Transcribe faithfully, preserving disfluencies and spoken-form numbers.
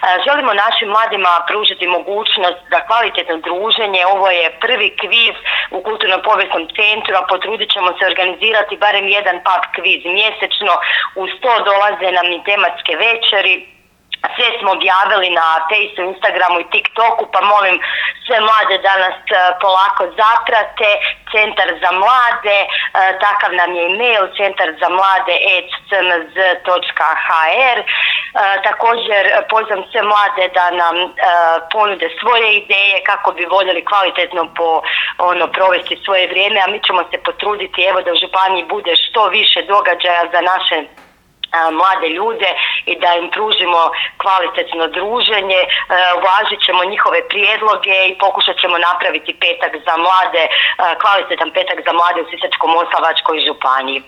Želimo našim mladima pružiti mogućnost za kvalitetno druženje. Ovo je prvi kviz u Kulturno-povijesnom centru, a potrudit ćemo se organizirati barem jedan pak kviz mjesečno. Uz to dolaze nam i tematske večeri. Sve smo objavili na Facebooku, Instagramu i TikToku, pa molim sve mlade da nas polako zaprate. Centar za mlade, takav nam je e-mail, centar za mlade at c m z točka h r. Također pozivam sve mlade da nam ponude svoje ideje kako bi voljeli kvalitetno po, ono, provesti svoje vrijeme, a mi ćemo se potruditi evo da u županiji bude što više događaja za naše mlade ljude i da im pružimo kvalitetno druženje, uvažit ćemo njihove prijedloge i pokušat ćemo napraviti petak za mlade, kvalitetan petak za mlade u Sisačko-moslavačkoj županiji.